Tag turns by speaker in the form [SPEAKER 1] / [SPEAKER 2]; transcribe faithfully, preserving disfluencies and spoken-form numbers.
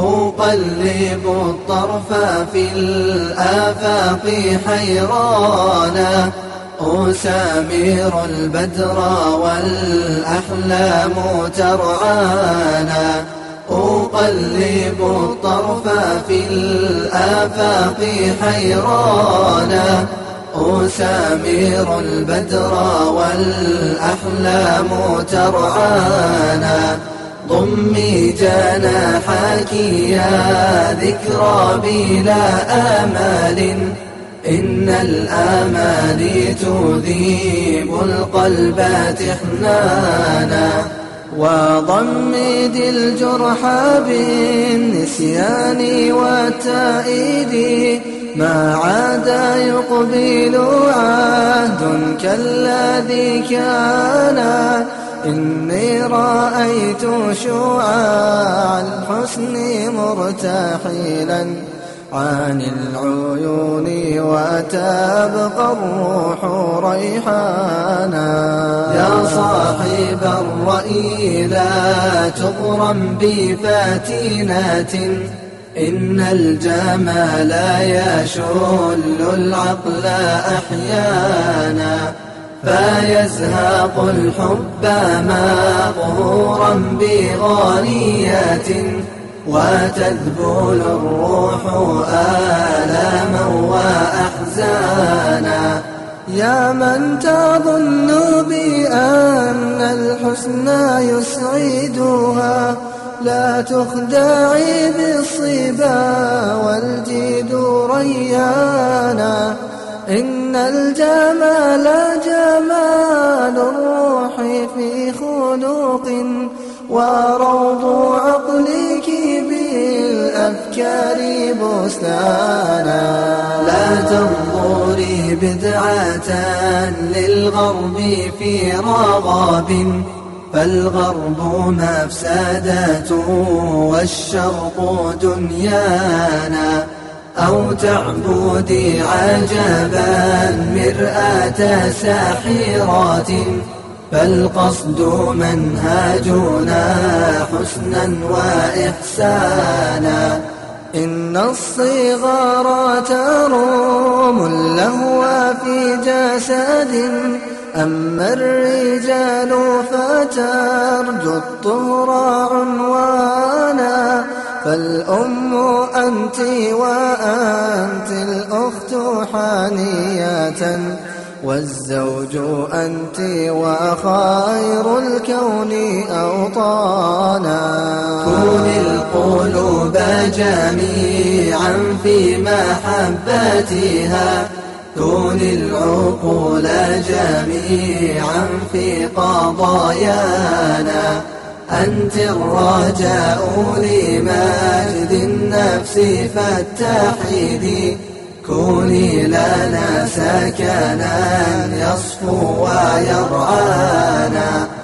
[SPEAKER 1] أقلب الطرف في الآفاق حيرانا، أسامر البدر والأحلام ترعانا. أقلب الطرف في الآفاق حيرانا، أسامر البدر والأحلام ترعانا. ضمي جناحك يا ذكرى بلا آمال، إن الآمال تذيب القلب تحنانا. وضمد الجرح بالنسيان والتأييد، ما عاد يقبل عهد كالذي كان. إني رأيت شعاع الحسن مرتحلا عن العيون، وتبقى الروح ريحانا. يا صاحب الرأي لا تغرم بفاتنات، إن الجمال يشل العقل أحيانا. فيزهق الحب مقهورا بغانيات، وتذبل الروح آلاما وأحزانا. يا من تظن بأن الحسن يسعدها، لا تخدعي بالصبا والجد ريانا. إن الجمال جمال الروح في خلق، وروض عقلك بالأفكار بستانا. لا تنظري بدعة للغرب في رغاب، فالغرب مفسدة والشرق دنيانا. أو تعبدي عجبا مرآة ساحرات، فالقصد منهاجنا حسنا وإحسانا. إن الصغار تروم اللهو في جسد، أما الرجال فترجو الطهر عنوانا. فالأم أنت وأنت الأخت حانية، والزوج أنت وخير الكون أوطانا. كوني القلوب جميعا في محبتها، كوني العقول جميعا في قضايانا. أنت الرجاء لمجد النفس فاتحدي، كوني لنا سكنا يصفو ويرعانا.